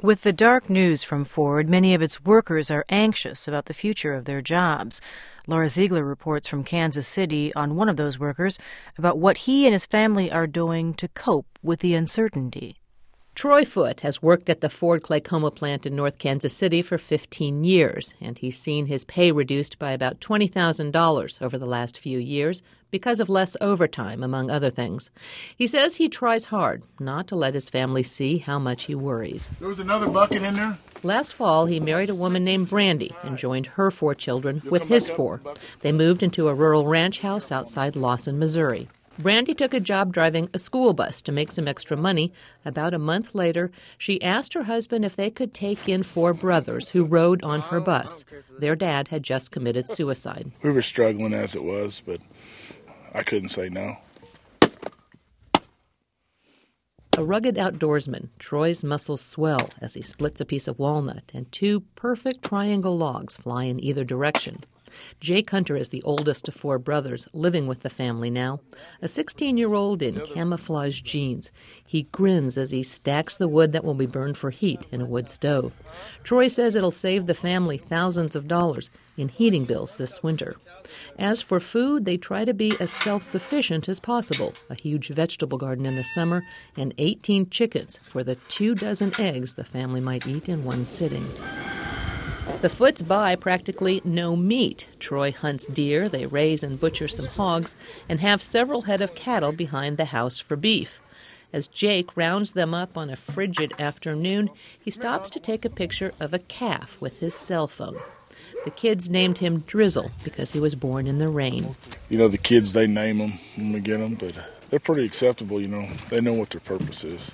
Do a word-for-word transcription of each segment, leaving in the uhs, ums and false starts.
With the dark news from Ford, many of its workers are anxious about the future of their jobs. Laura Ziegler reports from Kansas City on one of those workers about what he and his family are doing to cope with the uncertainty. Troy Foote has worked at the Ford Claycoma plant in North Kansas City for fifteen years, and he's seen his pay reduced by about twenty thousand dollars over the last few years because of less overtime, among other things. He says he tries hard not to let his family see how much he worries. There was another bucket in there? Last fall, he married a woman named Brandy and joined her four children with his four. They moved into a rural ranch house outside Lawson, Missouri. Brandy took a job driving a school bus to make some extra money. About a month later, she asked her husband if they could take in four brothers who rode on her bus. Their dad had just committed suicide. We were struggling as it was, but I couldn't say no. A rugged outdoorsman, Troy's muscles swell as he splits a piece of walnut, and two perfect triangle logs fly in either direction. Jake Hunter is the oldest of four brothers, living with the family now, a sixteen-year-old in camouflage jeans. He grins as he stacks the wood that will be burned for heat in a wood stove. Troy says it'll save the family thousands of dollars in heating bills this winter. As for food, they try to be as self-sufficient as possible, a huge vegetable garden in the summer, and eighteen chickens for the two dozen eggs the family might eat in one sitting. The Footes buy practically no meat. Troy hunts deer, they raise and butcher some hogs, and have several head of cattle behind the house for beef. As Jake rounds them up on a frigid afternoon, he stops to take a picture of a calf with his cell phone. The kids named him Drizzle because he was born in the rain. You know, the kids, they name them when we get them, but they're pretty acceptable, you know. They know what their purpose is.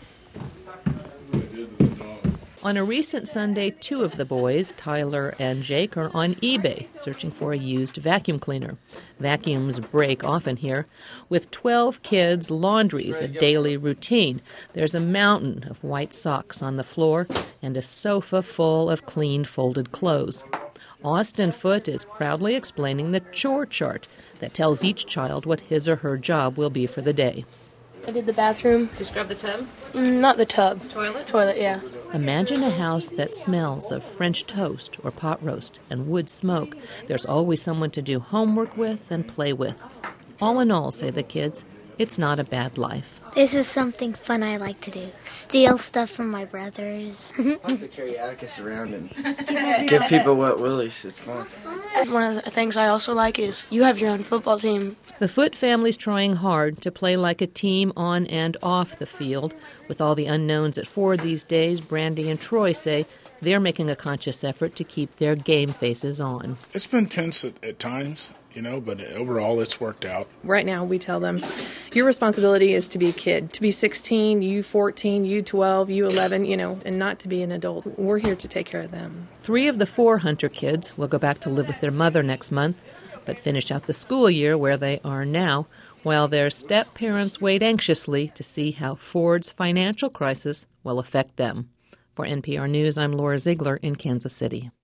On a recent Sunday, two of the boys, Tyler and Jake, are on eBay searching for a used vacuum cleaner. Vacuums break often here. With twelve kids, laundry's a daily routine. There's a mountain of white socks on the floor and a sofa full of cleaned folded clothes. Austin Foote is proudly explaining the chore chart that tells each child what his or her job will be for the day. I did the bathroom. Did you scrub the tub? Mm, not the tub. Toilet? Toilet, yeah. Imagine a house that smells of French toast or pot roast and wood smoke. There's always someone to do homework with and play with. All in all, say the kids, it's not a bad life. This is something fun I like to do. Steal stuff from my brothers. I like to carry Atticus around and give people wet willies. It's fun. One of the things I also like is you have your own football team. The Foote family's trying hard to play like a team on and off the field. With all the unknowns at Ford these days, Brandy and Troy say they're making a conscious effort to keep their game faces on. It's been tense at, at times, you know, but overall it's worked out. Right now we tell them, your responsibility is to be a kid, to be sixteen, you fourteen, you twelve, you eleven, you know, and not to be an adult. We're here to take care of them. Three of the four Hunter kids will go back to live with their mother next month, but finish out the school year where they are now, while their step-parents wait anxiously to see how Ford's financial crisis will affect them. For N P R News, I'm Laura Ziegler in Kansas City.